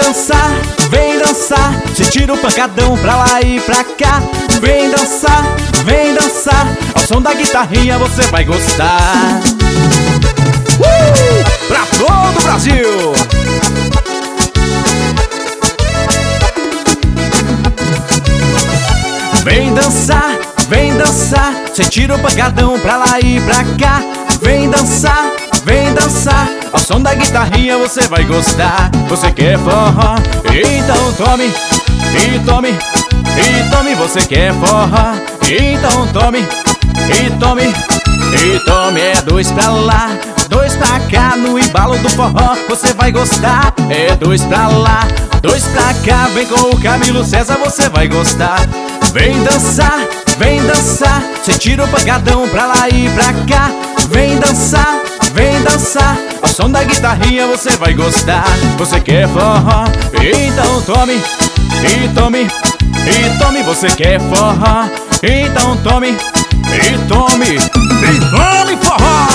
vem dançar, cê tira o pancadão pra lá e pra cá. Vem dançar, ao som da guitarrinha você vai gostar. Pra todo o Brasil! Vem dançar, cê tira o pancadão pra lá e pra cá. Vem dançar, ao som da guitarrinha você vai gostar. Você quer forró? Então tome, e tome, e tome. Você quer forró? Então tome, e tome, e tome. É dois pra lá, dois pra cá, no embalo do forró você vai gostar. É dois pra lá, dois pra cá, vem com o Camilo César você vai gostar. Vem dançar, cê tira o pancadão pra lá e pra cá. Vem dançar, ao som da guitarrinha você vai gostar. Você quer forró? Então tome, e tome, e tome. Você quer forró? Então tome, e tome, e tome forró!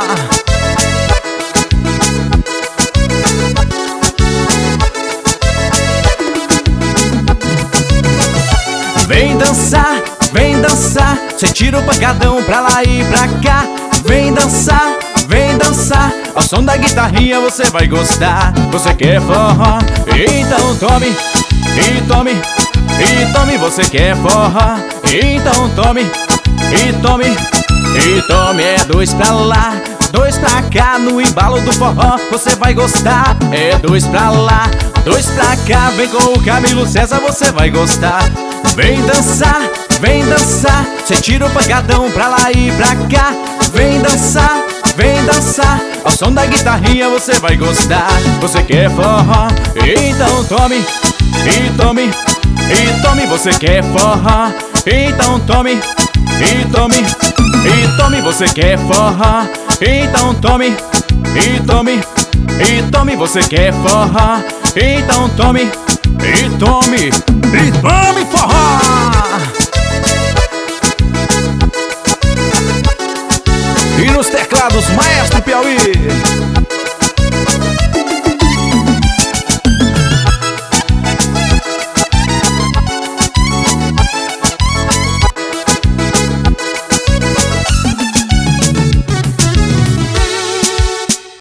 Vem dançar, cê tira o pancadão pra lá e pra cá. Vem dançar, ao som da guitarrinha você vai gostar. Você quer forró? Então tome, e tome, e tome. Você quer forró? Então tome, e tome, e tome. É dois pra lá, dois pra cá, no embalo do forró você vai gostar. É dois pra lá, dois pra cá, vem com o Camilo César você vai gostar. Vem dançar, cê tira o pancadão pra lá e pra cá. Vem dançar, ao som da guitarrinha você vai gostar. Você quer forró? Então tome, e tome, e tome. Você quer forró? Então tome, e tome, e tome. Você quer forró? Então tome, e tome, e tome. Você quer forró? Então tome, e tome, e tome forró!